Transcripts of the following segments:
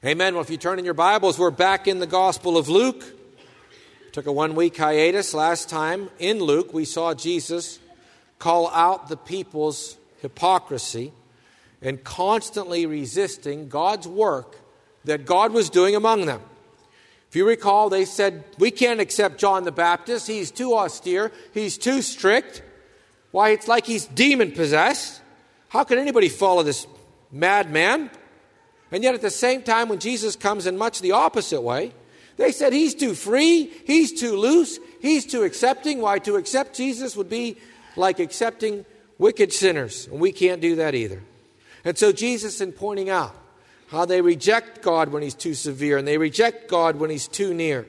Amen. Well, if you turn in your Bibles, we're back in the Gospel of Luke. Took a 1-week hiatus. Last time in Luke, we saw Jesus call out the people's hypocrisy and constantly resisting God's work that God was doing among them. If you recall, they said, we can't accept John the Baptist. He's too austere. He's too strict. Why, it's like he's demon-possessed. How can anybody follow this madman? And yet at the same time, when Jesus comes in much the opposite way, they said he's too free, he's too loose, he's too accepting. Why, to accept Jesus would be like accepting wicked sinners. And we can't do that either. And so Jesus, in pointing out how they reject God when he's too severe and they reject God when he's too near,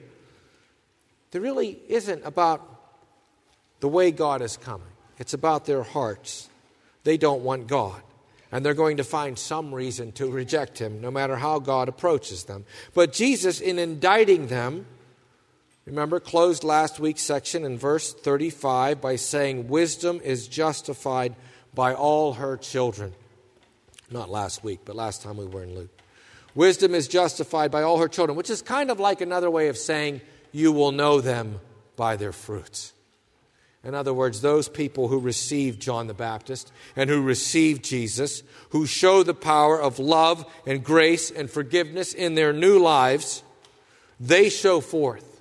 there really isn't about the way God is coming. It's about their hearts. They don't want God. And they're going to find some reason to reject him, no matter how God approaches them. But Jesus, in indicting them, remember, closed last week's section in verse 35 by saying, wisdom is justified by all her children. Not last week, but last time we were in Luke. Wisdom is justified by all her children, which is kind of like another way of saying, you will know them by their fruits. In other words, those people who received John the Baptist and who received Jesus, who show the power of love and grace and forgiveness in their new lives, they show forth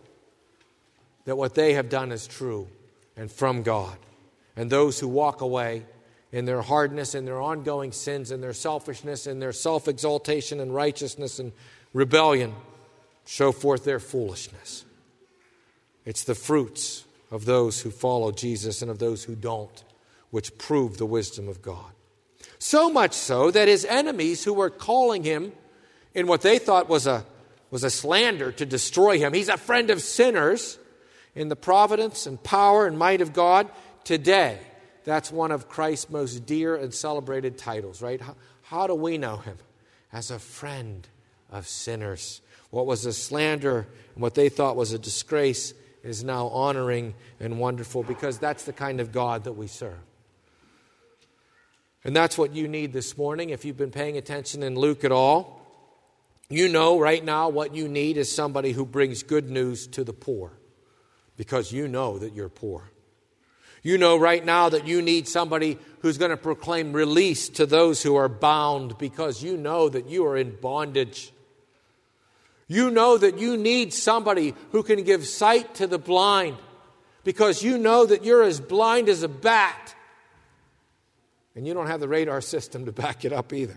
that what they have done is true and from God. And those who walk away in their hardness, in their ongoing sins, in their selfishness, in their self-exaltation and righteousness and rebellion, show forth their foolishness. It's the fruits of those who follow Jesus and of those who don't, which prove the wisdom of God. So much so that his enemies, who were calling him in what they thought was a slander to destroy him, he's a friend of sinners, in the providence and power and might of God, today, that's one of Christ's most dear and celebrated titles, right? How do we know him? As a friend of sinners. What was a slander and what they thought was a disgrace is now honoring and wonderful, because that's the kind of God that we serve. And that's what you need this morning. If you've been paying attention in Luke at all, you know right now what you need is somebody who brings good news to the poor, because you know that you're poor. You know right now that you need somebody who's going to proclaim release to those who are bound, because you know that you are in bondage. You know that you need somebody who can give sight to the blind, because you know that you're as blind as a bat. And you don't have the radar system to back it up either.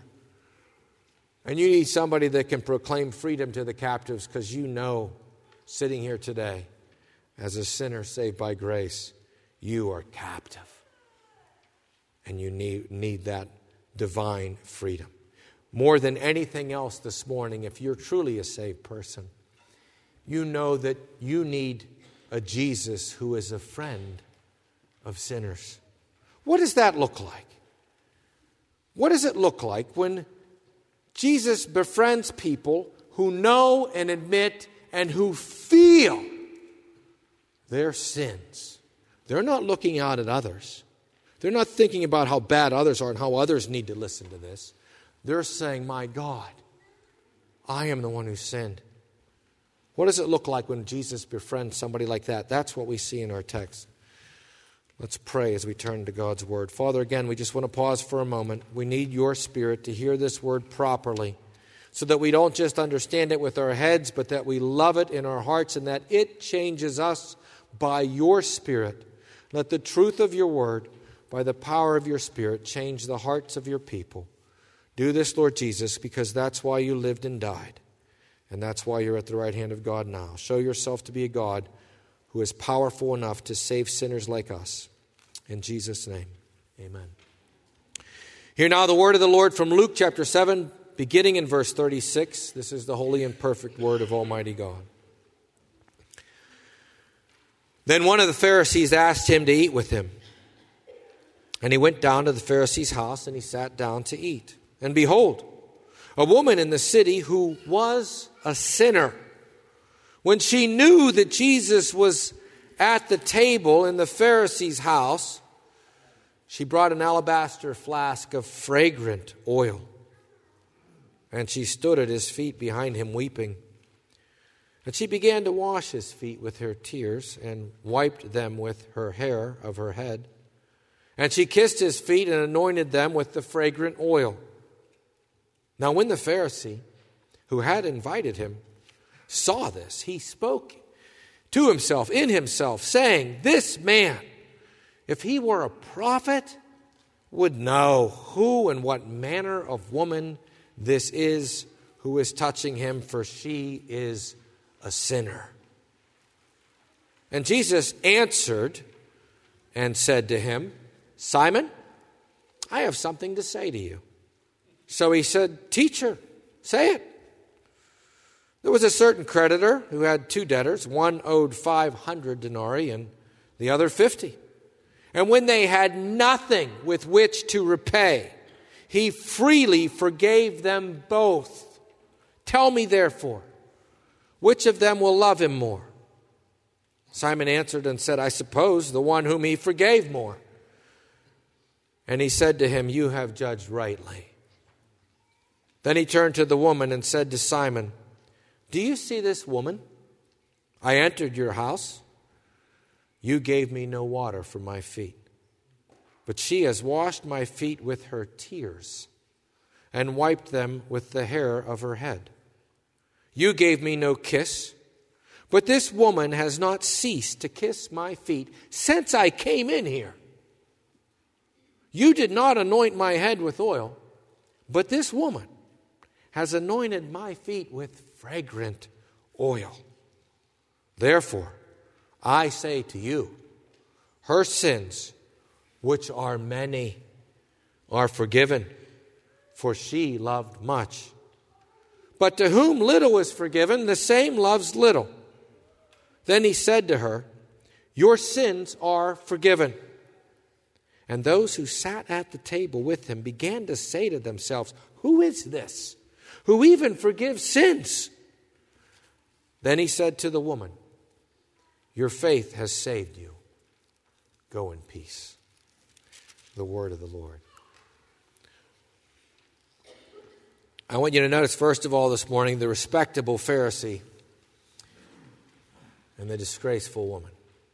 And you need somebody that can proclaim freedom to the captives, because you know, sitting here today, as a sinner saved by grace, you are captive. And you need that divine freedom. More than anything else this morning, if you're truly a saved person, you know that you need a Jesus who is a friend of sinners. What does that look like? What does it look like when Jesus befriends people who know and admit and who feel their sins? They're not looking out at others. They're not thinking about how bad others are and how others need to listen to this. They're saying, my God, I am the one who sinned. What does it look like when Jesus befriends somebody like that? That's what we see in our text. Let's pray as we turn to God's Word. Father, again, we just want to pause for a moment. We need your Spirit to hear this Word properly, so that we don't just understand it with our heads, but that we love it in our hearts and that it changes us by your Spirit. Let the truth of your Word, by the power of your Spirit, change the hearts of your people. Do this, Lord Jesus, because that's why you lived and died. And that's why you're at the right hand of God now. Show yourself to be a God who is powerful enough to save sinners like us. In Jesus' name, amen. Hear now the word of the Lord from Luke chapter 7, beginning in verse 36. This is the holy and perfect word of Almighty God. Then one of the Pharisees asked him to eat with him. And he went down to the Pharisee's house, and he sat down to eat. And behold, a woman in the city who was a sinner, when she knew that Jesus was at the table in the Pharisee's house, she brought an alabaster flask of fragrant oil. and she stood at his feet behind him weeping. And she began to wash his feet with her tears and wiped them with her hair of her head. And she kissed his feet and anointed them with the fragrant oil. Now when the Pharisee who had invited him saw this, he spoke to himself, in himself, saying, "This man, if he were a prophet, would know who and what manner of woman this is who is touching him, for she is a sinner." And Jesus answered and said to him, "Simon, I have something to say to you." So he said, "Teacher, say it." There was a certain creditor who had 2 debtors. One owed 500 denarii and the other 50. And when they had nothing with which to repay, he freely forgave them both. Tell me, therefore, which of them will love him more? Simon answered and said, "I suppose the one whom he forgave more." And he said to him, "You have judged rightly." Then he turned to the woman and said to Simon, "Do you see this woman? I entered your house. You gave me no water for my feet, but she has washed my feet with her tears and wiped them with the hair of her head. You gave me no kiss, but this woman has not ceased to kiss my feet since I came in here. You did not anoint my head with oil, but this woman has anointed my feet with fragrant oil. Therefore, I say to you, her sins, which are many, are forgiven, for she loved much. But to whom little is forgiven, the same loves little." Then he said to her, "Your sins are forgiven." And those who sat at the table with him began to say to themselves, "Who is this, who even forgives sins?" Then he said to the woman, "Your faith has saved you. Go in peace." The word of the Lord. I want you to notice, first of all, this morning, the respectable Pharisee and the disgraceful woman.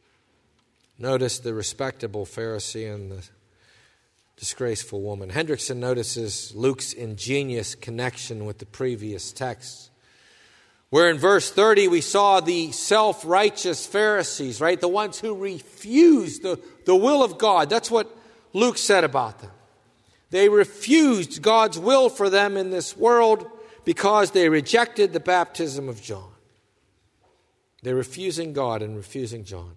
Notice the respectable Pharisee and the disgraceful woman. Hendrickson notices Luke's ingenious connection with the previous text, where in verse 30 we saw the self-righteous Pharisees, right? The ones who refused the will of God. That's what Luke said about them. They refused God's will for them in this world because they rejected the baptism of John. They're refusing God and refusing John.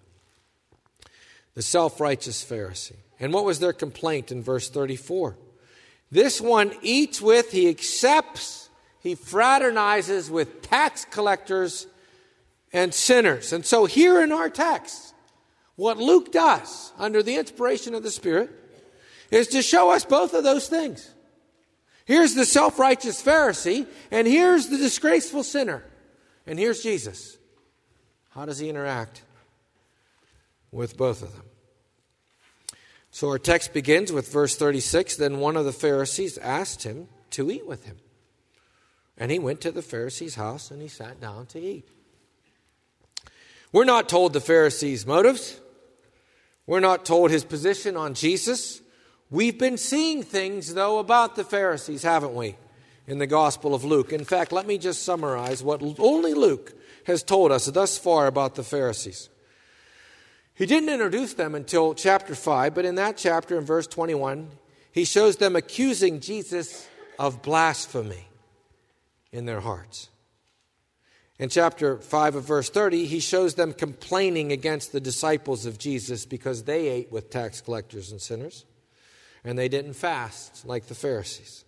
The self-righteous Pharisee. And what was their complaint in verse 34? This one eats with, he accepts, he fraternizes with tax collectors and sinners. And so here in our text, what Luke does under the inspiration of the Spirit is to show us both of those things. Here's the self-righteous Pharisee, and here's the disgraceful sinner. And here's Jesus. How does he interact with both of them? So our text begins with verse 36. Then one of the Pharisees asked him to eat with him. And he went to the Pharisee's house and he sat down to eat. We're not told the Pharisee's motives. We're not told his position on Jesus. We've been seeing things, though, about the Pharisees, haven't we, in the Gospel of Luke. In fact, let me just summarize what only Luke has told us thus far about the Pharisees. He didn't introduce them until chapter 5, but in that chapter, in verse 21, he shows them accusing Jesus of blasphemy in their hearts. In chapter 5 of verse 30, he shows them complaining against the disciples of Jesus because they ate with tax collectors and sinners, and they didn't fast like the Pharisees.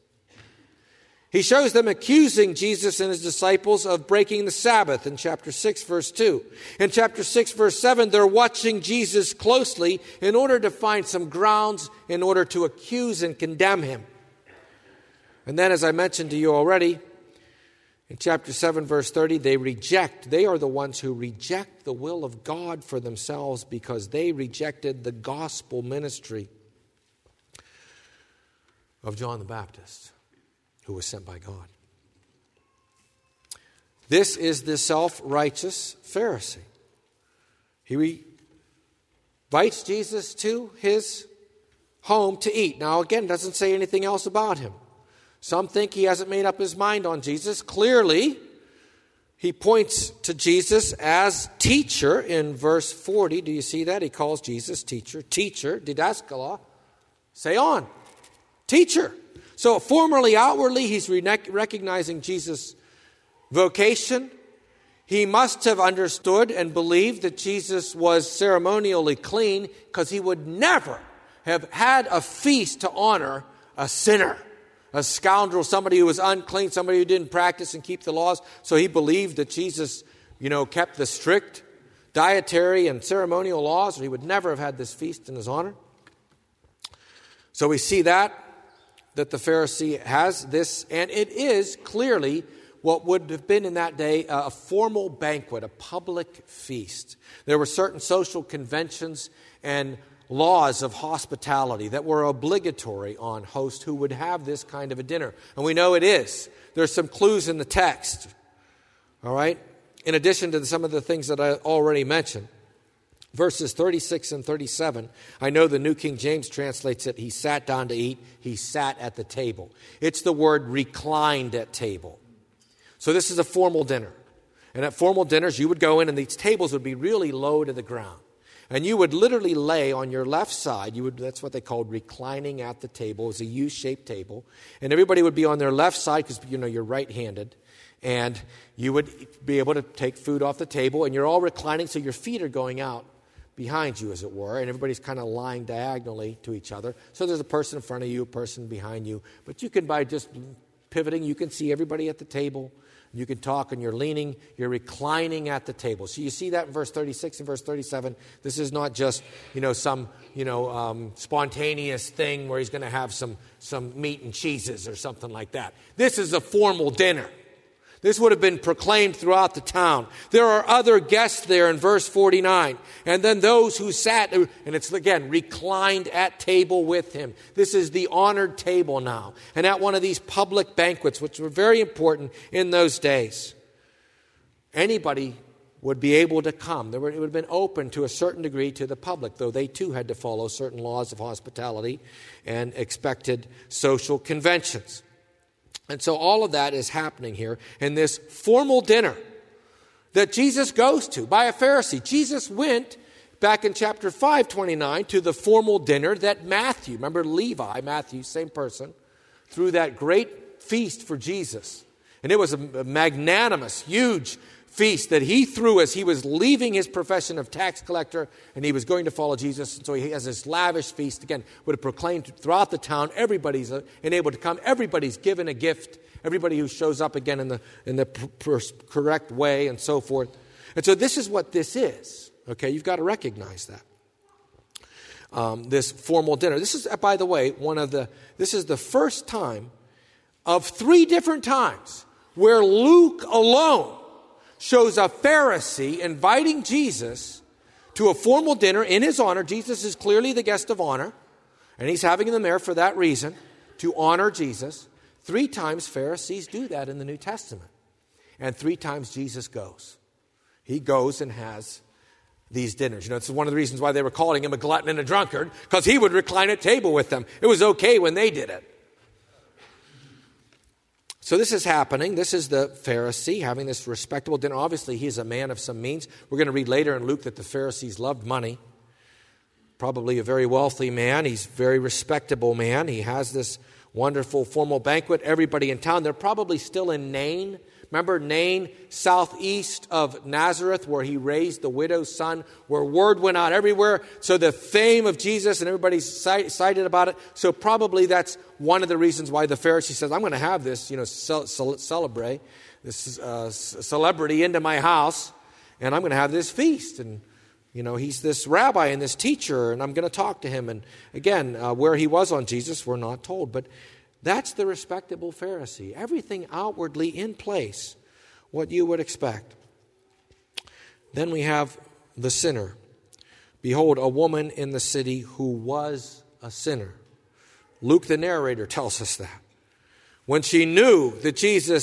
He shows them accusing Jesus and his disciples of breaking the Sabbath in chapter 6, verse 2. In chapter 6, verse 7, they're watching Jesus closely in order to find some grounds in order to accuse and condemn him. And then, as I mentioned to you already, in chapter 7, verse 30, they are the ones who reject the will of God for themselves because they rejected the gospel ministry of John the Baptist, who was sent by God. This is the self-righteous Pharisee. He invites Jesus to his home to eat. Now, again, doesn't say anything else about him. Some think he hasn't made up his mind on Jesus. Clearly, he points to Jesus as teacher in verse 40. Do you see that? He calls Jesus teacher. Teacher, didaskala. Say on. Teacher. So formerly, outwardly, he's recognizing Jesus' vocation. He must have understood and believed that Jesus was ceremonially clean, because he would never have had a feast to honor a sinner, a scoundrel, somebody who was unclean, somebody who didn't practice and keep the laws. So he believed that Jesus, kept the strict dietary and ceremonial laws, or he would never have had this feast in his honor. So we see that the Pharisee has this, and it is clearly what would have been in that day a formal banquet, a public feast. There were certain social conventions and laws of hospitality that were obligatory on hosts who would have this kind of a dinner. And we know it is. There's some clues in the text. All right? In addition to some of the things that I already mentioned. Verses 36 and 37, I know the New King James translates it, he sat down to eat, he sat at the table. It's the word reclined at table. So this is a formal dinner. And at formal dinners, you would go in and these tables would be really low to the ground. And you would literally lay on your left side. That's what they called reclining at the table. It was a U-shaped table. And everybody would be on their left side because, you're right-handed. And you would be able to take food off the table. And you're all reclining, so your feet are going out behind you, as it were. And everybody's kind of lying diagonally to each other. So there's a person in front of you, a person behind you. But you can, by just pivoting, you can see everybody at the table. You can talk, and you're reclining at the table. So you see that in verse 36 and verse 37. This is not just, some spontaneous thing where he's going to have some meat and cheeses or something like that. This is a formal dinner. This would have been proclaimed throughout the town. There are other guests there in verse 49. And then those who sat, and it's again, reclined at table with him. This is the honored table now. And at one of these public banquets, which were very important in those days, anybody would be able to come. It would have been open to a certain degree to the public, though they too had to follow certain laws of hospitality and expected social conventions. And so all of that is happening here in this formal dinner that Jesus goes to by a Pharisee. Jesus went back in chapter 5:29 to the formal dinner that Matthew, remember Levi, Matthew, same person, threw that great feast for Jesus. And it was a magnanimous, huge feast that he threw as he was leaving his profession of tax collector and he was going to follow Jesus. And so he has this lavish feast, again, would have proclaimed throughout the town. Everybody's enabled to come. Everybody's given a gift. Everybody who shows up again in the correct way and so forth. And so this is what this is. Okay, you've got to recognize that. This formal dinner. This is, by the way, this is the first time of 3 different times where Luke alone shows a Pharisee inviting Jesus to a formal dinner in his honor. Jesus is clearly the guest of honor, and he's having them there for that reason, to honor Jesus. 3 times Pharisees do that in the New Testament, and 3 times Jesus goes. He goes and has these dinners. It's one of the reasons why they were calling him a glutton and a drunkard, because he would recline at table with them. It was okay when they did it. So this is happening. This is the Pharisee having this respectable dinner. Obviously, he's a man of some means. We're going to read later in Luke that the Pharisees loved money. Probably a very wealthy man. He's a very respectable man. He has this wonderful formal banquet. Everybody in town. They're probably still in Nain. Remember Nain, southeast of Nazareth, where he raised the widow's son, where word went out everywhere. So the fame of Jesus and everybody's excited about it. So probably that's one of the reasons why the Pharisee says, I'm going to have this, celebrate this celebrity into my house, and I'm going to have this feast. And, he's this rabbi and this teacher, and I'm going to talk to him. And again, where he was on Jesus, we're not told. But that's the respectable Pharisee. Everything outwardly in place, what you would expect. Then we have the sinner. Behold, a woman in the city who was a sinner. Luke, the narrator, tells us that. When she knew that Jesus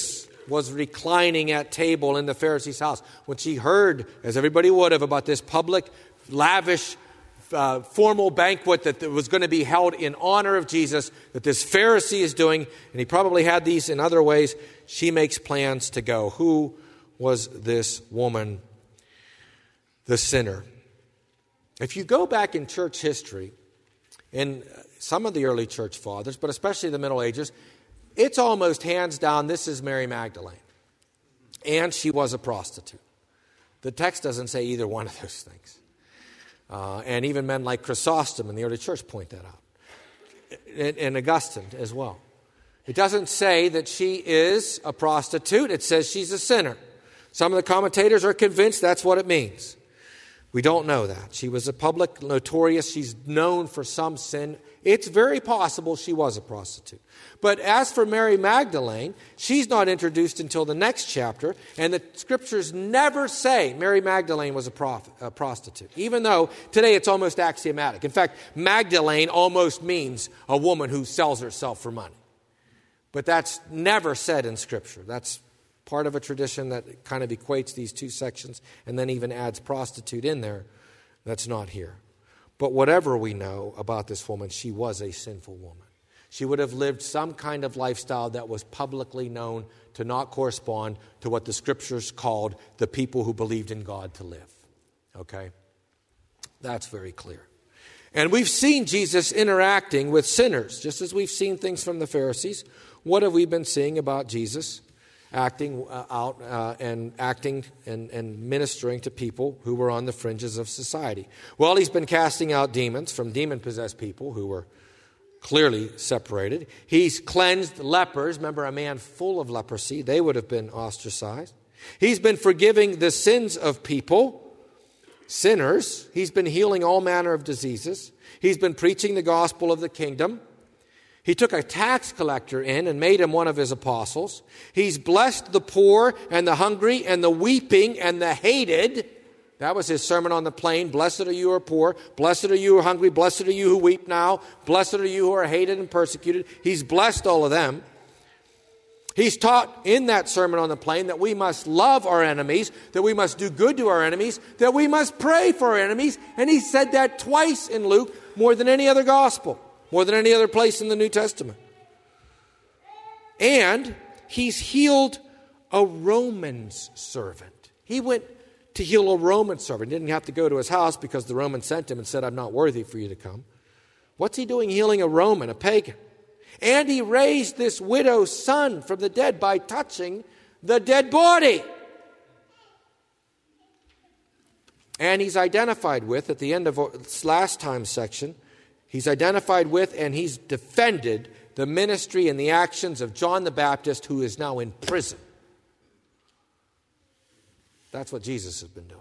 was reclining at table in the Pharisee's house. When she heard, as everybody would have, about this public, lavish, formal banquet that was going to be held in honor of Jesus, that this Pharisee is doing, and he probably had these in other ways, she makes plans to go. Who was this woman? The sinner. If you go back in church history, in some of the early church fathers, but especially the Middle Ages, it's almost hands down, this is Mary Magdalene. And she was a prostitute. The text doesn't say either one of those things. And even men like Chrysostom in the early church point that out. And Augustine as well. It doesn't say that she is a prostitute. It says she's a sinner. Some of the commentators are convinced that's what it means. We don't know that. She was a public notorious. She's known for some sin. It's very possible she was a prostitute. But as for Mary Magdalene, she's not introduced until the next chapter, and the scriptures never say Mary Magdalene was a prostitute, even though today it's almost axiomatic. In fact, Magdalene almost means a woman who sells herself for money. But that's never said in Scripture. That's part of a tradition that kind of equates these two sections and then even adds prostitute in there. That's not here. But whatever we know about this woman, she was a sinful woman. She would have lived some kind of lifestyle that was publicly known to not correspond to what the Scriptures called the people who believed in God to live. Okay? That's very clear. And we've seen Jesus interacting with sinners, just as we've seen things from the Pharisees. What have we been seeing about Jesus acting and ministering to people who were on the fringes of society? Well, he's been casting out demons from demon-possessed people who were clearly separated. He's cleansed lepers. Remember, a man full of leprosy. They would have been ostracized. He's been forgiving the sins of people, sinners. He's been healing all manner of diseases. He's been preaching the gospel of the kingdom. He took a tax collector in and made him one of his apostles. He's blessed the poor and the hungry and the weeping and the hated. That was his Sermon on the Plain. Blessed are you who are poor. Blessed are you who are hungry. Blessed are you who weep now. Blessed are you who are hated and persecuted. He's blessed all of them. He's taught in that Sermon on the Plain that we must love our enemies, that we must do good to our enemies, that we must pray for our enemies. And he said that twice in Luke, more than any other gospel, more than any other place in the New Testament. And he's healed a Roman's servant. He went to heal a Roman servant. He didn't have to go to his house because the Roman sent him and said, I'm not worthy for you to come. What's he doing healing a Roman, a pagan? And he raised this widow's son from the dead by touching the dead body. And he's identified with, at the end of this last time section, he's identified with and he's defended the ministry and the actions of John the Baptist, who is now in prison. That's what Jesus has been doing.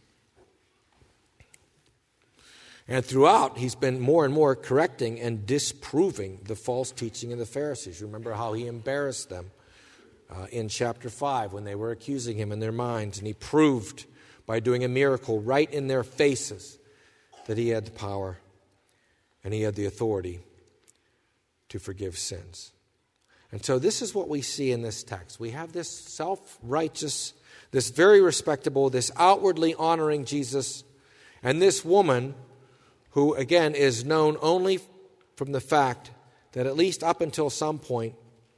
And throughout, he's been more and more correcting and disproving the false teaching of the Pharisees. Remember how he embarrassed them in chapter 5 when they were accusing him in their minds. And he proved by doing a miracle right in their faces that he had the power and he had the authority to forgive sins. And so this is what we see in this text. We have this self-righteous, this very respectable, this outwardly honoring Jesus, and this woman who, again, is known only from the fact that at least up until some point,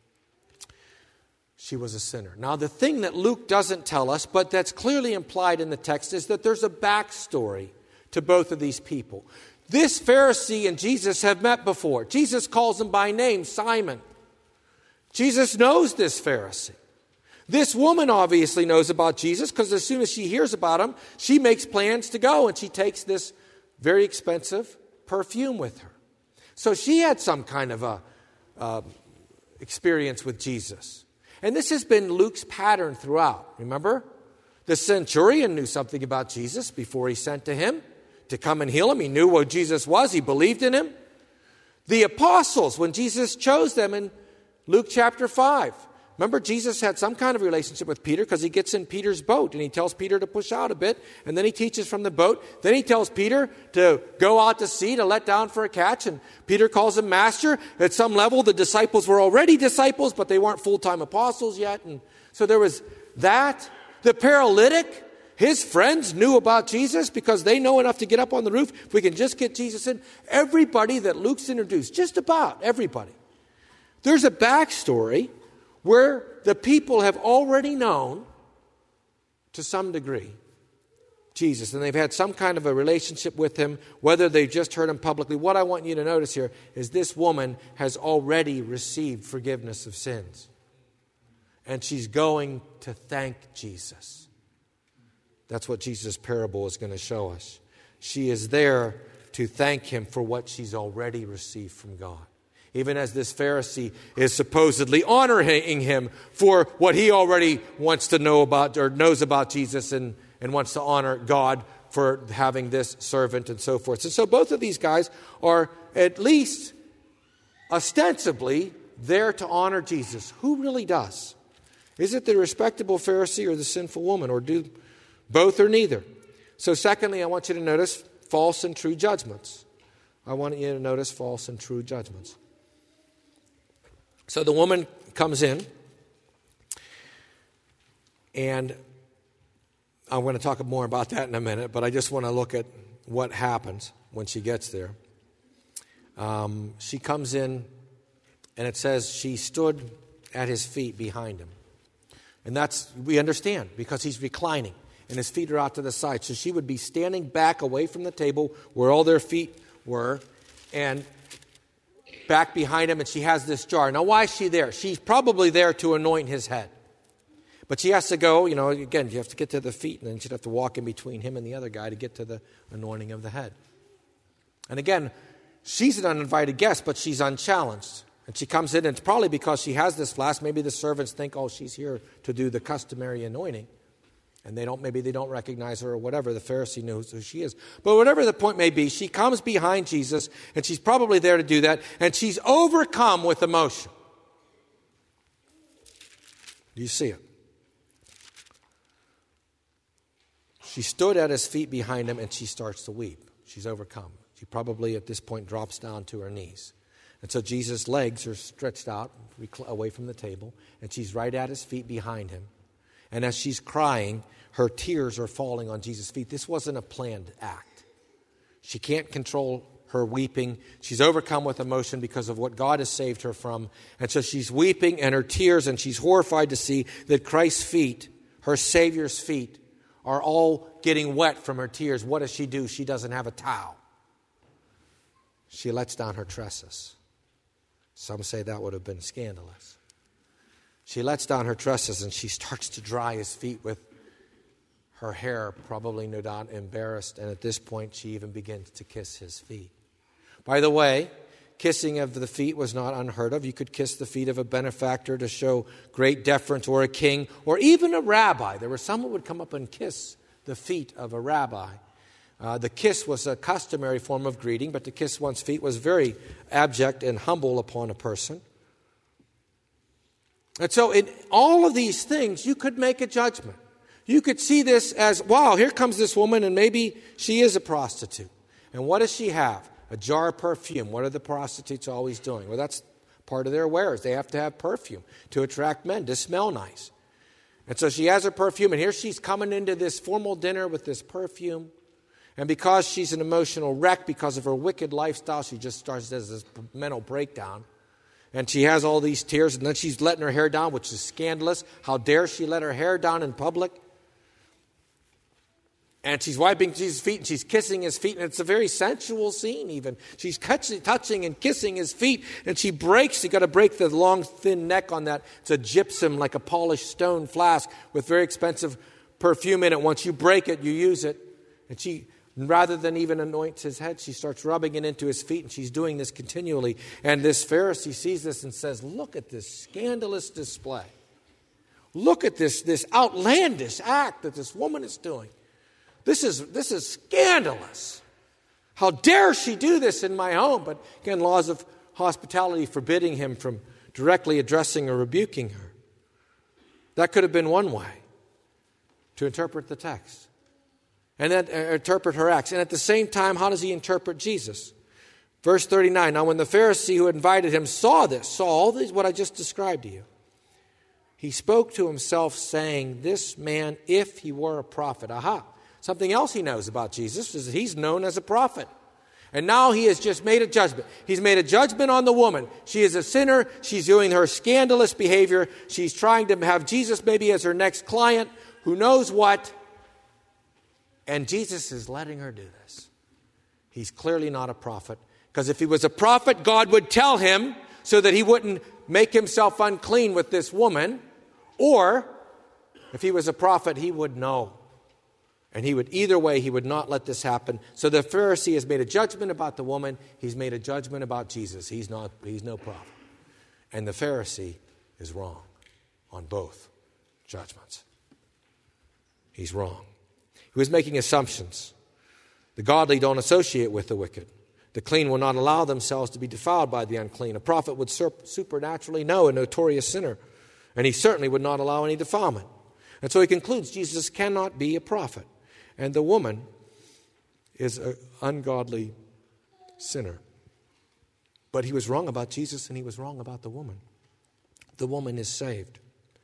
she was a sinner. Now, the thing that Luke doesn't tell us, but that's clearly implied in the text, is that there's a backstory to both of these people. This Pharisee and Jesus have met before. Jesus calls him by name, Simon. Jesus knows this Pharisee. This woman obviously knows about Jesus because as soon as she hears about him, she makes plans to go and she takes this very expensive perfume with her. So she had some kind of a experience with Jesus. And this has been Luke's pattern throughout. Remember? The centurion knew something about Jesus before he sent to him to come and heal him. He knew what Jesus was. He believed in him. The apostles, when Jesus chose them in Luke chapter 5. Remember, Jesus had some kind of relationship with Peter because he gets in Peter's boat and he tells Peter to push out a bit and then he teaches from the boat. Then he tells Peter to go out to sea to let down for a catch, and Peter calls him master. At some level, the disciples were already disciples, but they weren't full-time apostles yet, and So there was that. The paralytic, his friends knew about Jesus because they know enough to get up on the roof. If we can just get Jesus in. Everybody that Luke's introduced, just about everybody. There's a backstory where the people have already known, to some degree, Jesus. And they've had some kind of a relationship with him, whether they've just heard him publicly. What I want you to notice here is this woman has already received forgiveness of sins. And she's going to thank Jesus. That's what Jesus' parable is going to show us. She is there to thank him for what she's already received from God. Even as this Pharisee is supposedly honoring him for what he already wants to know about or knows about Jesus and wants to honor God for having this servant and so forth. And so both of these guys are at least ostensibly there to honor Jesus. Who really does? Is it the respectable Pharisee or the sinful woman, or do both or neither? So secondly, I want you to notice false and true judgments. I want you to notice false and true judgments. So the woman comes in, and I'm going to talk more about that in a minute, but I just want to look at what happens when she gets there. She comes in, and it says she stood at his feet behind him. And that's, we understand, because he's reclining, and his feet are out to the side. So she would be standing back away from the table where all their feet were, and back behind him, and she has this jar. Now, why is she there? She's probably there to anoint his head. But she has to go, again, you have to get to the feet, and then she'd have to walk in between him and the other guy to get to the anointing of the head. And again, she's an uninvited guest, but she's unchallenged. And she comes in, and it's probably because she has this flask. Maybe the servants think, oh, she's here to do the customary anointing. And maybe they don't recognize her or whatever. The Pharisee knows who she is. But whatever the point may be, she comes behind Jesus, and she's probably there to do that. And she's overcome with emotion. Do you see it? She stood at his feet behind him, and she starts to weep. She's overcome. She probably at this point drops down to her knees. And so Jesus' legs are stretched out away from the table, and she's right at his feet behind him. And as she's crying, her tears are falling on Jesus' feet. This wasn't a planned act. She can't control her weeping. She's overcome with emotion because of what God has saved her from. And so she's weeping, and her tears, and she's horrified to see that Christ's feet, her Savior's feet, are all getting wet from her tears. What does she do? She doesn't have a towel. She lets down her tresses. Some say that would have been scandalous. She lets down her tresses, and she starts to dry his feet with her hair, probably no doubt embarrassed. And at this point, she even begins to kiss his feet. By the way, kissing of the feet was not unheard of. You could kiss the feet of a benefactor to show great deference, or a king, or even a rabbi. There were some who would come up and kiss the feet of a rabbi. The kiss was a customary form of greeting, but to kiss one's feet was very abject and humble upon a person. And so in all of these things, you could make a judgment. You could see this as, wow, here comes this woman, and maybe she is a prostitute. And what does she have? A jar of perfume. What are the prostitutes always doing? Well, that's part of their wares. They have to have perfume to attract men, to smell nice. And so she has her perfume, and here she's coming into this formal dinner with this perfume. And because she's an emotional wreck, because of her wicked lifestyle, she just starts as this mental breakdown. And she has all these tears, and then she's letting her hair down, which is scandalous. How dare she let her hair down in public? And she's wiping Jesus' feet, and she's kissing his feet, and it's a very sensual scene even. She's touching and kissing his feet, and she breaks. You got to break the long, thin neck on that. It's a gypsum, like a polished stone flask with very expensive perfume in it. Once you break it, you use it. And she, rather than even anoint his head, she starts rubbing it into his feet, and she's doing this continually. And this Pharisee sees this and says, look at this scandalous display. Look at this outlandish act that this woman is doing. This is scandalous. How dare she do this in my home? But again, laws of hospitality forbidding him from directly addressing or rebuking her. That could have been one way to interpret the text. And then interpret her acts. And at the same time, how does he interpret Jesus? Verse 39, now when the Pharisee who had invited him saw all this, what I just described to you, he spoke to himself, saying, this man, if he were a prophet. Aha. Something else he knows about Jesus is that he's known as a prophet. And now he has just made a judgment. He's made a judgment on the woman. She is a sinner. She's doing her scandalous behavior. She's trying to have Jesus maybe as her next client. Who knows what? And Jesus is letting her do this. He's clearly not a prophet. Because if he was a prophet, God would tell him so that he wouldn't make himself unclean with this woman. Or if he was a prophet, he would know. And either way, he would not let this happen. So the Pharisee has made a judgment about the woman. He's made a judgment about Jesus. He's no prophet. And the Pharisee is wrong on both judgments. He's wrong. He was making assumptions. The godly don't associate with the wicked. The clean will not allow themselves to be defiled by the unclean. A prophet would supernaturally know a notorious sinner. And he certainly would not allow any defilement. And so he concludes Jesus cannot be a prophet. And the woman is an ungodly sinner. But he was wrong about Jesus and he was wrong about the woman. The woman is saved.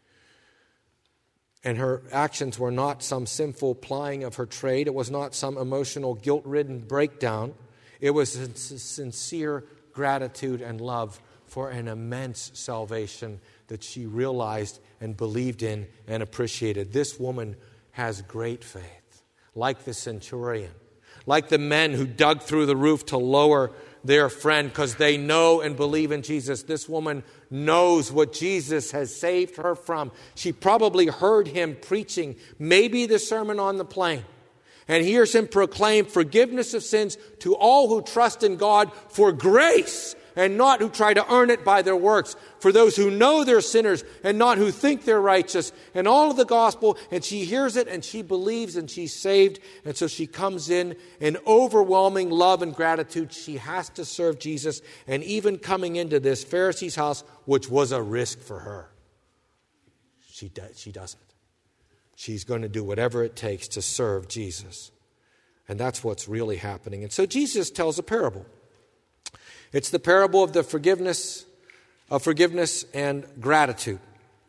And her actions were not some sinful plying of her trade. It was not some emotional guilt-ridden breakdown. It was a sincere gratitude and love for an immense salvation that she realized and believed in and appreciated. This woman has great faith. Like the centurion, like the men who dug through the roof to lower their friend because they know and believe in Jesus. This woman knows what Jesus has saved her from. She probably heard him preaching, maybe the Sermon on the Plain, and hears him proclaim forgiveness of sins to all who trust in God for grace and not who try to earn it by their works, for those who know they're sinners and not who think they're righteous, and all of the gospel. And she hears it and she believes and she's saved. And so she comes in overwhelming love and gratitude. She has to serve Jesus. And even coming into this Pharisee's house, which was a risk for her, she doesn't. She's going to do whatever it takes to serve Jesus. And that's what's really happening. And so Jesus tells a parable. It's the parable of the forgiveness and gratitude.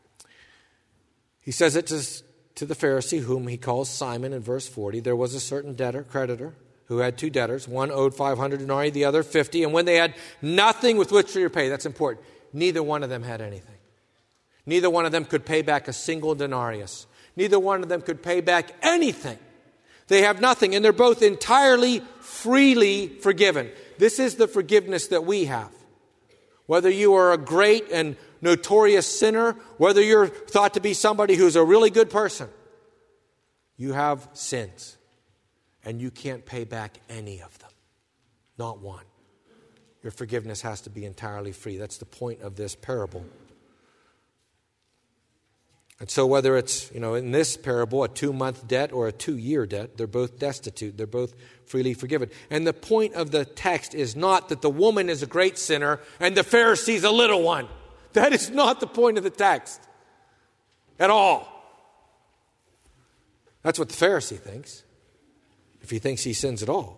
He says it to the Pharisee, whom he calls Simon in verse 40. There was a certain creditor, who had two debtors. One owed 500 denarii, the other 50. And when they had nothing with which to repay, that's important, neither one of them had anything. Neither one of them could pay back a single denarius. Neither one of them could pay back anything. They have nothing, and they're both entirely, freely forgiven. This is the forgiveness that we have. Whether you are a great and notorious sinner, whether you're thought to be somebody who's a really good person, you have sins, and you can't pay back any of them. Not one. Your forgiveness has to be entirely free. That's the point of this parable. And so whether it's, in this parable, a 2-month debt or a 2-year debt, they're both destitute. They're both freely forgiven. And the point of the text is not that the woman is a great sinner and the Pharisee's a little one. That is not the point of the text at all. That's what the Pharisee thinks, if he thinks he sins at all.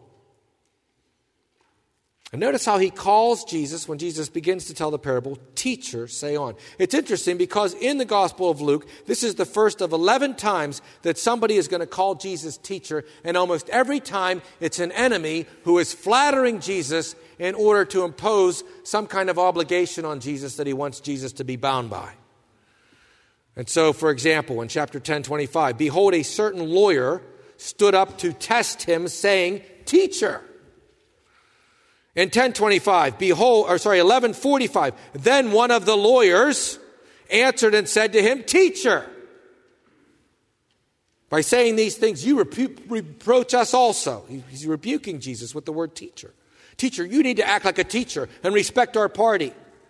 And notice how he calls Jesus, when Jesus begins to tell the parable, teacher, say on. It's interesting because in the Gospel of Luke, this is the first of 11 times that somebody is going to call Jesus teacher. And almost every time it's an enemy who is flattering Jesus in order to impose some kind of obligation on Jesus that he wants Jesus to be bound by. And so, for example, in chapter 10:25, behold, a certain lawyer stood up to test him, saying, teacher. In 11:45, then one of the lawyers answered and said to him, teacher. By saying these things, you reproach us also. He's rebuking Jesus with the word teacher. Teacher, you need to act like a teacher and respect our party.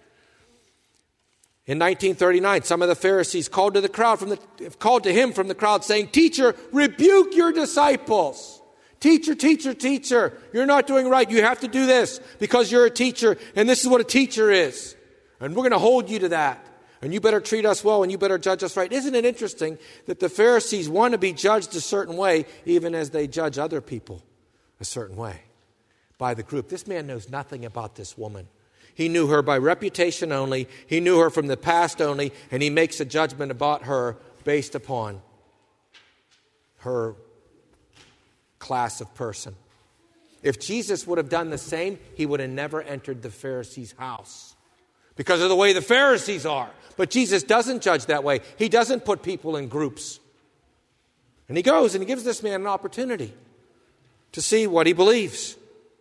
In 1939, some of the Pharisees called to him from the crowd, saying, teacher, rebuke your disciples. Teacher, teacher, teacher, you're not doing right. You have to do this because you're a teacher, and this is what a teacher is. And we're going to hold you to that. And you better treat us well, and you better judge us right. Isn't it interesting that the Pharisees want to be judged a certain way, even as they judge other people a certain way by the group? This man knows nothing about this woman. He knew her by reputation only. He knew her from the past only. And he makes a judgment about her based upon her class of person. If Jesus would have done the same, he would have never entered the Pharisees' house because of the way the Pharisees are. But Jesus doesn't judge that way. He doesn't put people in groups. And he goes and he gives this man an opportunity to see what he believes.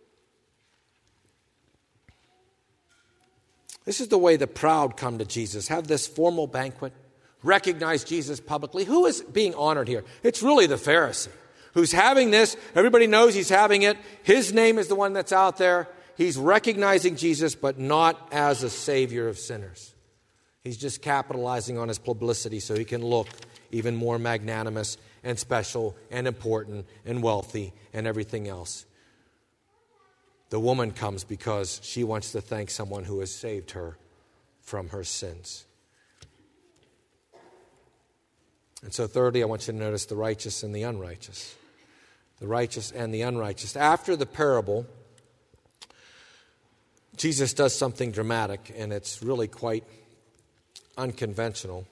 This is the way the proud come to Jesus. Have this formal banquet. Recognize Jesus publicly. Who is being honored here? It's really the Pharisee who's having this. Everybody knows he's having it. His name is the one that's out there. He's recognizing Jesus, but not as a savior of sinners. He's just capitalizing on his publicity so he can look even more magnanimous and special and important and wealthy and everything else. The woman comes because she wants to thank someone who has saved her from her sins. And so thirdly, I want you to notice the righteous and the unrighteous. The righteous and the unrighteous. After the parable, Jesus does something dramatic, and it's really quite unconventional.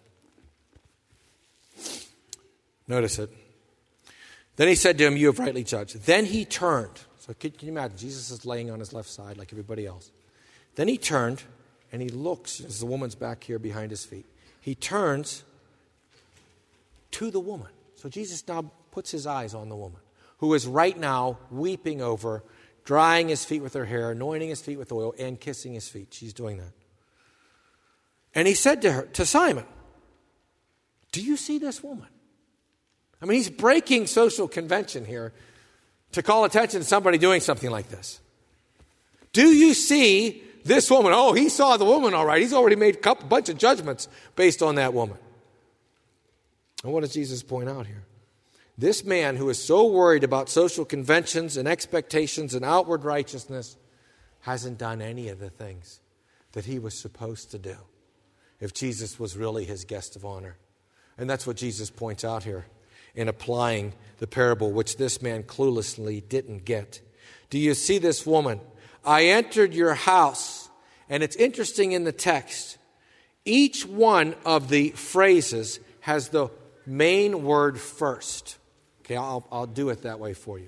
Notice it. Then he said to him, "You have rightly judged." Then he turned. So can you imagine? Jesus is laying on his left side like everybody else. Then he turned, and he looks, as the woman's back here behind his feet. He turns to the woman. So Jesus now puts his eyes on the woman, who is right now weeping over, drying his feet with her hair, anointing his feet with oil, and kissing his feet. She's doing that. And he said to Simon, "Do you see this woman?" I mean, he's breaking social convention here to call attention to somebody doing something like this. Do you see this woman? Oh, he saw the woman all right. He's already made a bunch of judgments based on that woman. And what does Jesus point out here? This man who is so worried about social conventions and expectations and outward righteousness hasn't done any of the things that he was supposed to do if Jesus was really his guest of honor. And that's what Jesus points out here in applying the parable, which this man cluelessly didn't get. Do you see this woman? I entered your house. And it's interesting in the text. Each one of the phrases has the main word first. Okay, I'll do it that way for you.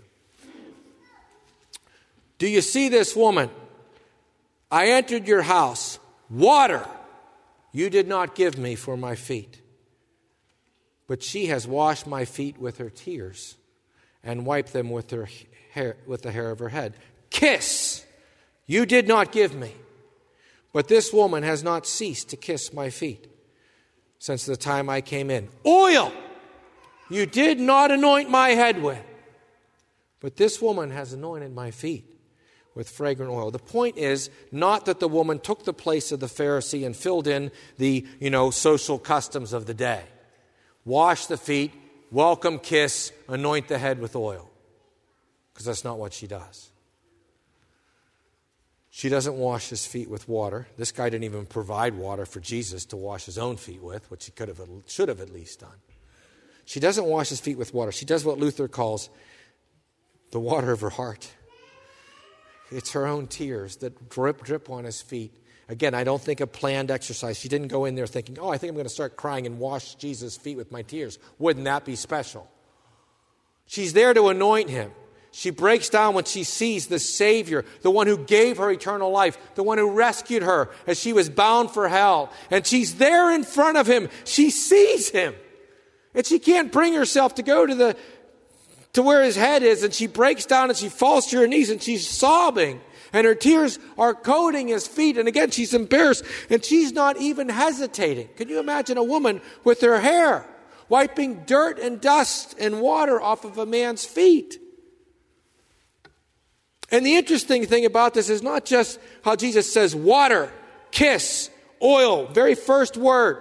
Do you see this woman? I entered your house. Water you did not give me for my feet. But she has washed my feet with her tears and wiped them with her hair, with the hair of her head. Kiss you did not give me. But this woman has not ceased to kiss my feet since the time I came in. Oil you did not anoint my head with. But this woman has anointed my feet with fragrant oil. The point is not that the woman took the place of the Pharisee and filled in the, social customs of the day. Wash the feet, welcome, kiss, anoint the head with oil. Because that's not what she does. She doesn't wash his feet with water. This guy didn't even provide water for Jesus to wash his own feet with, which he should have at least done. She doesn't wash his feet with water. She does what Luther calls the water of her heart. It's her own tears that drip on his feet. Again, I don't think a planned exercise. She didn't go in there thinking, I think I'm going to start crying and wash Jesus' feet with my tears. Wouldn't that be special? She's there to anoint him. She breaks down when she sees the Savior, the one who gave her eternal life, the one who rescued her as she was bound for hell. And she's there in front of him. She sees him. And she can't bring herself to go to where his head is. And she breaks down and she falls to her knees and she's sobbing. And her tears are coating his feet. And again, she's embarrassed. And she's not even hesitating. Can you imagine a woman with her hair wiping dirt and dust and water off of a man's feet? And the interesting thing about this is not just how Jesus says water, kiss, oil, very first word.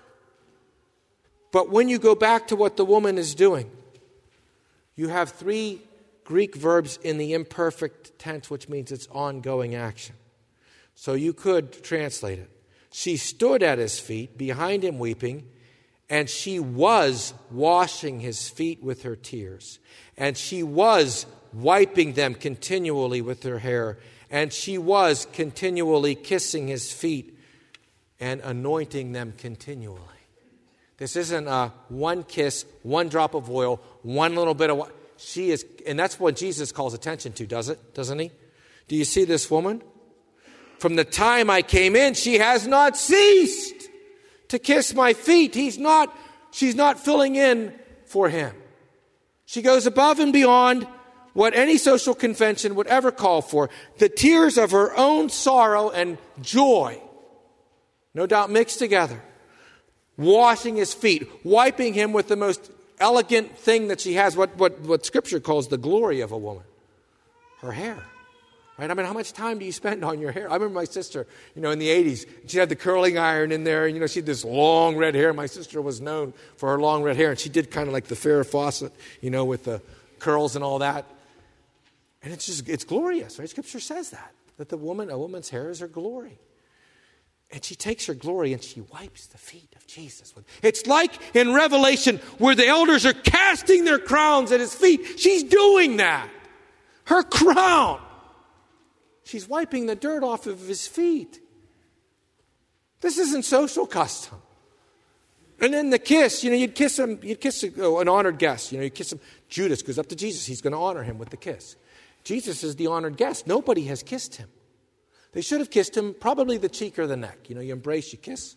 But when you go back to what the woman is doing, you have 3 Greek verbs in the imperfect tense, which means it's ongoing action. So you could translate it. She stood at his feet, behind him weeping, and she was washing his feet with her tears. And she was wiping them continually with her hair And she was continually kissing his feet and anointing them continually. This isn't a one kiss, one drop of oil, one little bit of water. She is, and that's what Jesus calls attention to, doesn't he? Do you see this woman? From the time I came in, she has not ceased to kiss my feet. She's not filling in for him. She goes above and beyond what any social convention would ever call for. The tears of her own sorrow and joy, no doubt mixed together, washing his feet, wiping him with the most elegant thing that she has, what Scripture calls the glory of a woman, her hair. Right? I mean, how much time do you spend on your hair? I remember my sister, in the 80s, she had the curling iron in there, and, she had this long red hair. My sister was known for her long red hair, and she did kind of like the Farrah Fawcett, with the curls and all that. And it's glorious, right? Scripture says that a woman's hair is her glory. And she takes her glory and she wipes the feet of Jesus. It's like in Revelation where the elders are casting their crowns at his feet. She's doing that. Her crown. She's wiping the dirt off of his feet. This isn't social custom. And then the kiss, you'd kiss an honored guest. You'd kiss him. Judas goes up to Jesus. He's going to honor him with the kiss. Jesus is the honored guest. Nobody has kissed him. They should have kissed him, probably the cheek or the neck. You embrace, you kiss.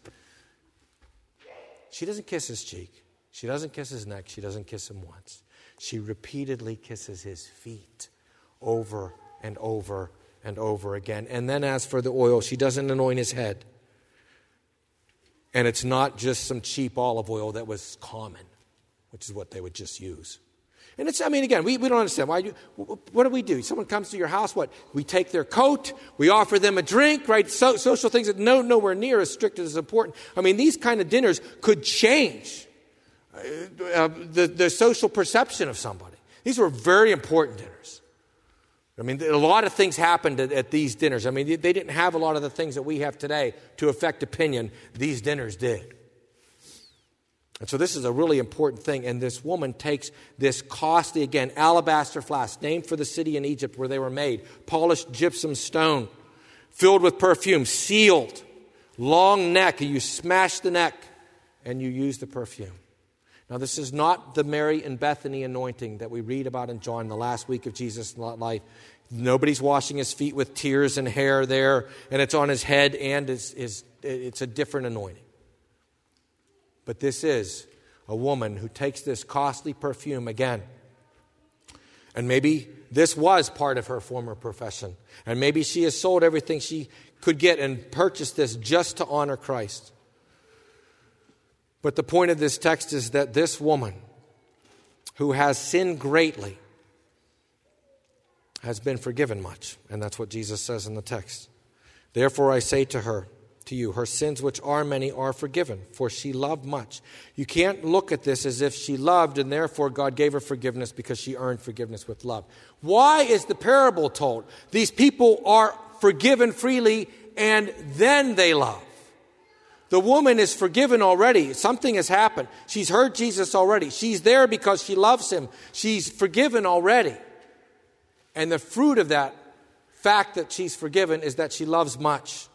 She doesn't kiss his cheek. She doesn't kiss his neck. She doesn't kiss him once. She repeatedly kisses his feet over and over and over again. And then as for the oil, she doesn't anoint his head. And it's not just some cheap olive oil that was common, which is what they would just use. And again, we don't understand. What do? Someone comes to your house, what? We take their coat, we offer them a drink, right? Social things that nowhere near as strict as important. These kind of dinners could change the social perception of somebody. These were very important dinners. A lot of things happened at these dinners. They didn't have a lot of the things that we have today to affect opinion. These dinners did. And so this is a really important thing. And this woman takes this costly, again, alabaster flask, named for the city in Egypt where they were made, polished gypsum stone, filled with perfume, sealed, long neck. You smash the neck and you use the perfume. Now, this is not the Mary and Bethany anointing that we read about in John, the last week of Jesus' life. Nobody's washing his feet with tears and hair there, and it's on his head, and it's a different anointing. But this is a woman who takes this costly perfume again. And maybe this was part of her former profession. And maybe she has sold everything she could get and purchased this just to honor Christ. But the point of this text is that this woman, who has sinned greatly, has been forgiven much. And that's what Jesus says in the text. Therefore I say to you, her sins, which are many, are forgiven, for she loved much. You can't look at this as if she loved and therefore God gave her forgiveness because she earned forgiveness with love. Why is the parable told? These people are forgiven freely and then they love. The woman is forgiven already. Something has happened. She's heard Jesus already. She's there because she loves him. She's forgiven already. And the fruit of that fact that she's forgiven is that she loves much.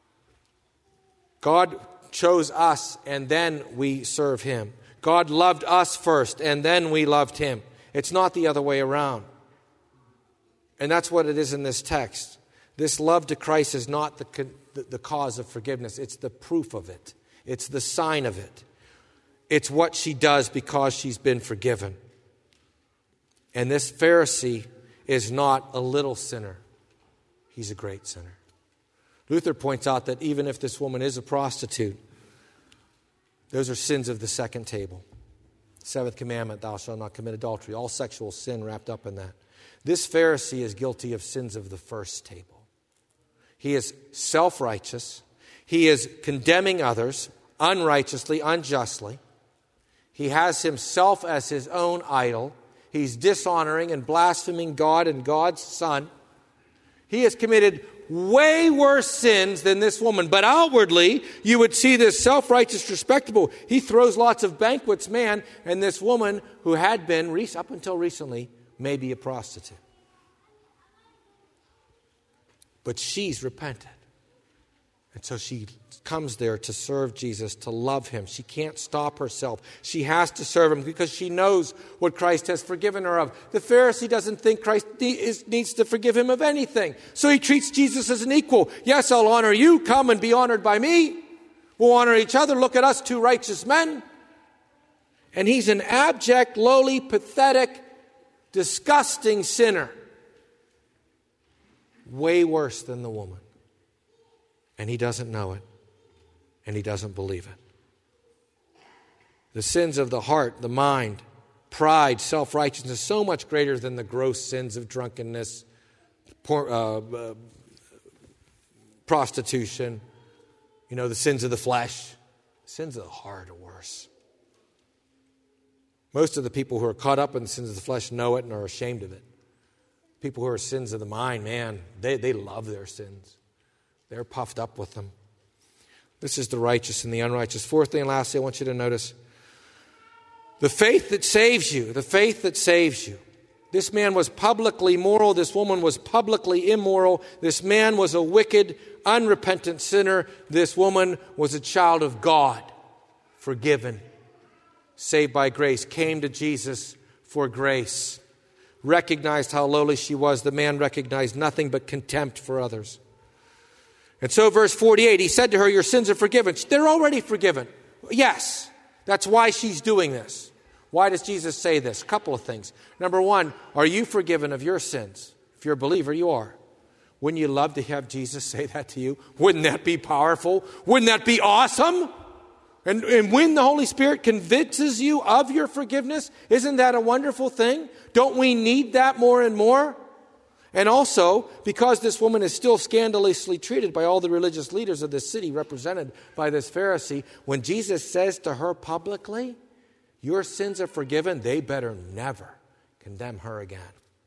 God chose us and then we serve him. God loved us first and then we loved him. It's not the other way around. And that's what it is in this text. This love to Christ is not the cause of forgiveness. It's the proof of it. It's the sign of it. It's what she does because she's been forgiven. And this Pharisee is not a little sinner. He's a great sinner. Luther points out that even if this woman is a prostitute, those are sins of the second table. Seventh commandment, thou shalt not commit adultery. All sexual sin wrapped up in that. This Pharisee is guilty of sins of the first table. He is self-righteous. He is condemning others unrighteously, unjustly. He has himself as his own idol. He's dishonoring and blaspheming God and God's Son. He has committed way worse sins than this woman. But outwardly, you would see this self-righteous, respectable. He throws lots of banquets, man. And this woman who had been, up until recently, may be a prostitute. But she's repented. And so she comes there to serve Jesus, to love him. She can't stop herself. She has to serve him because she knows what Christ has forgiven her of. The Pharisee doesn't think Christ needs to forgive him of anything. So he treats Jesus as an equal. Yes, I'll honor you. Come and be honored by me. We'll honor each other. Look at us, two righteous men. And he's an abject, lowly, pathetic, disgusting sinner. Way worse than the woman. And he doesn't know it. And he doesn't believe it. The sins of the heart, the mind, pride, self-righteousness, so much greater than the gross sins of drunkenness, prostitution, the sins of the flesh. The sins of the heart are worse. Most of the people who are caught up in the sins of the flesh know it and are ashamed of it. People who are sins of the mind, man, they love their sins. They're puffed up with them. This is the righteous and the unrighteous. Fourthly and lastly, I want you to notice the faith that saves you. The faith that saves you. This man was publicly moral. This woman was publicly immoral. This man was a wicked, unrepentant sinner. This woman was a child of God, forgiven, saved by grace, came to Jesus for grace, recognized how lowly she was. The man recognized nothing but contempt for others. And so verse 48, he said to her, your sins are forgiven. They're already forgiven. Yes, that's why she's doing this. Why does Jesus say this? A couple of things. Number one, are you forgiven of your sins? If you're a believer, you are. Wouldn't you love to have Jesus say that to you? Wouldn't that be powerful? Wouldn't that be awesome? And when the Holy Spirit convinces you of your forgiveness, isn't that a wonderful thing? Don't we need that more and more? And also, because this woman is still scandalously treated by all the religious leaders of this city, represented by this Pharisee, when Jesus says to her publicly, your sins are forgiven, they better never condemn her again.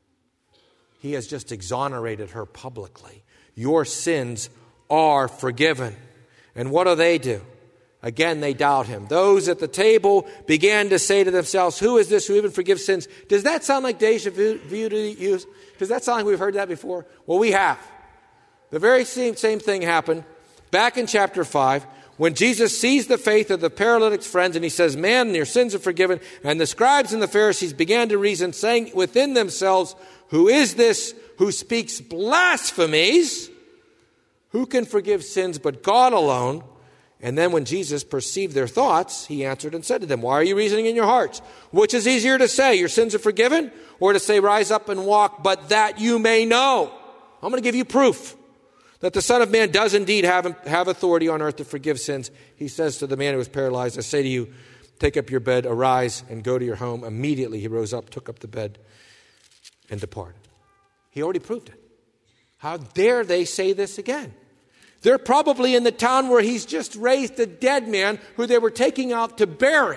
He has just exonerated her publicly. Your sins are forgiven. And what do? Again, they doubt him. Those at the table began to say to themselves, who is this who even forgives sins? Does that sound like deja vu to you? Does that sound like we've heard that before? Well, we have. The very same thing happened back in chapter 5 when Jesus sees the faith of the paralytic's friends and he says, man, your sins are forgiven. And the scribes and the Pharisees began to reason, saying within themselves, who is this who speaks blasphemies? Who can forgive sins but God alone? And then when Jesus perceived their thoughts, he answered and said to them, why are you reasoning in your hearts? Which is easier to say, your sins are forgiven, or to say, rise up and walk, but that you may know. I'm going to give you proof that the Son of Man does indeed have authority on earth to forgive sins. He says to the man who was paralyzed, I say to you, take up your bed, arise, and go to your home. Immediately he rose up, took up the bed, and departed. He already proved it. How dare they say this again? They're probably in the town where he's just raised a dead man who they were taking out to bury.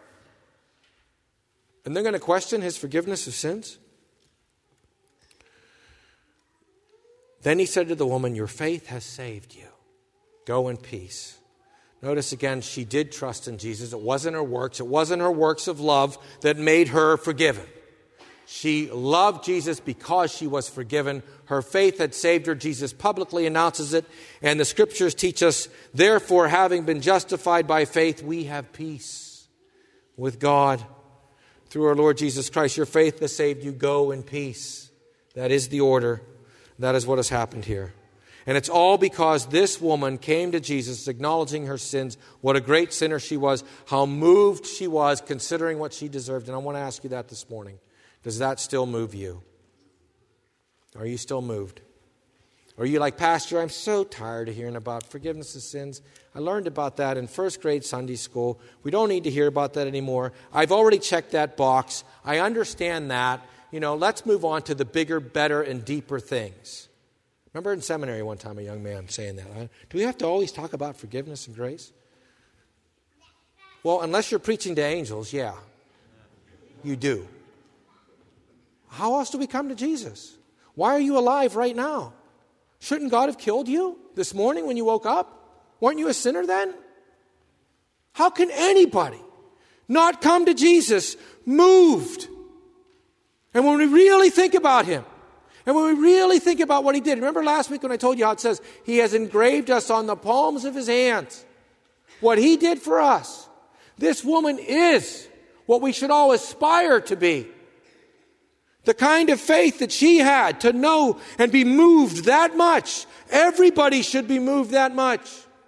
And they're going to question his forgiveness of sins? Then he said to the woman, your faith has saved you. Go in peace. Notice again, she did trust in Jesus. It wasn't her works. It wasn't her works of love that made her forgiven. She loved Jesus because she was forgiven. Her faith had saved her. Jesus publicly announces it. And the scriptures teach us, therefore, having been justified by faith, we have peace with God through our Lord Jesus Christ. Your faith has saved you. Go in peace. That is the order. That is what has happened here. And it's all because this woman came to Jesus acknowledging her sins, what a great sinner she was, how moved she was considering what she deserved. And I want to ask you that this morning. Does that still move you? Are you still moved? Or are you like, Pastor, I'm so tired of hearing about forgiveness of sins. I learned about that in first grade Sunday school. We don't need to hear about that anymore. I've already checked that box. I understand that. Let's move on to the bigger, better, and deeper things. Remember in seminary one time a young man saying that. Do we have to always talk about forgiveness and grace? Well, unless you're preaching to angels, yeah, you do. How else do we come to Jesus? Why are you alive right now? Shouldn't God have killed you this morning when you woke up? Weren't you a sinner then? How can anybody not come to Jesus moved? And when we really think about him And when we really think about what he did, remember last week when I told you how it says, he has engraved us on the palms of his hands. What he did for us. This woman is what we should all aspire to be. The kind of faith that she had to know and be moved that much. Everybody should be moved that much.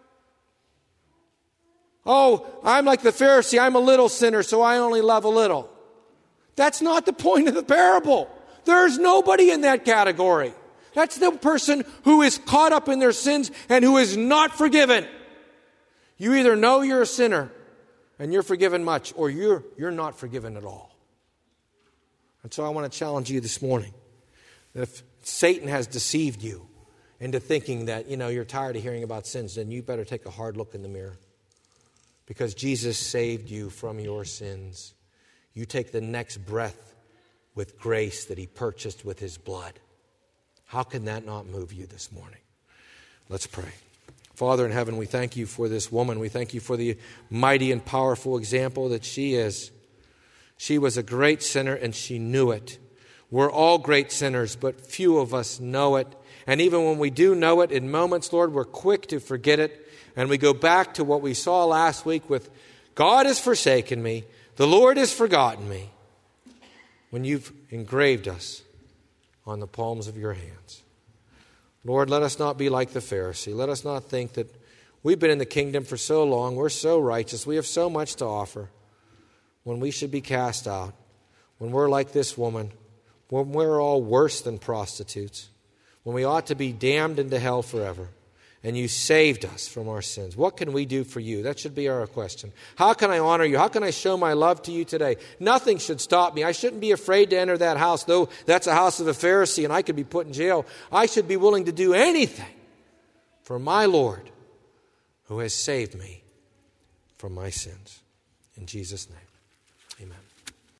Oh, I'm like the Pharisee. I'm a little sinner, so I only love a little. That's not the point of the parable. There's nobody in that category. That's the person who is caught up in their sins and who is not forgiven. You either know you're a sinner and you're forgiven much, or you're not forgiven at all. And so I want to challenge you this morning that if Satan has deceived you into thinking that, you're tired of hearing about sins, then you better take a hard look in the mirror. Because Jesus saved you from your sins. You take the next breath with grace that he purchased with his blood. How can that not move you this morning? Let's pray. Father in heaven, we thank you for this woman. We thank you for the mighty and powerful example that she is. She was a great sinner and she knew it. We're all great sinners, but few of us know it. And even when we do know it, in moments, Lord, we're quick to forget it. And we go back to what we saw last week with, God has forsaken me, the Lord has forgotten me, when you've engraved us on the palms of your hands. Lord, let us not be like the Pharisee. Let us not think that we've been in the kingdom for so long, we're so righteous, we have so much to offer, when we should be cast out, when we're like this woman, when we're all worse than prostitutes, when we ought to be damned into hell forever. And you saved us from our sins. What can we do for you? That should be our question. How can I honor you? How can I show my love to you today? Nothing should stop me. I shouldn't be afraid to enter that house, though that's a house of a Pharisee and I could be put in jail. I should be willing to do anything for my Lord who has saved me from my sins. In Jesus' name, amen.